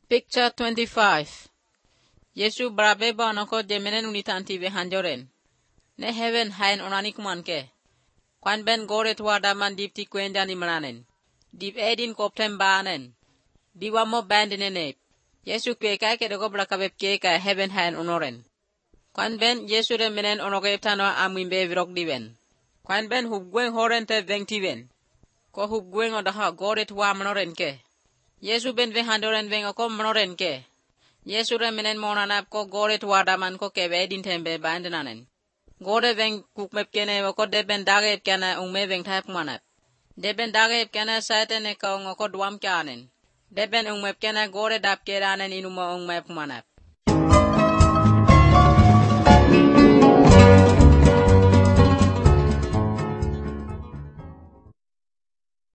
Picture 25. Yesu barabe ba onoko jemenen unitanti ve hanjoren. Ne heaven hain onanik manke. Kwan ben gore tuada man dipti kwenjani mananen. Dip edin koptem baanen. Diwamo bandinene. Yesu kweka ke dogo brakabep keka heaven hain onoren. Kwan ben Yesu de menen onoge tano amwimbe virok diven. Kwan ben hubgwen horente vengtiven. Ko hubgwen odaha gore tuwa manoren ke. Yesu ben ve handoren veng ako manoren ke. Yesu re menen monanap ko gore tuwadaman ko kebe edin tembe bandinanen. Gore veng kukmep kene wako deben dage ep kena ume veng tap manap. Deben dage ep kena saten eka ungoko duam kanen. Deben umep kena gore dap keranen inuma umep manap.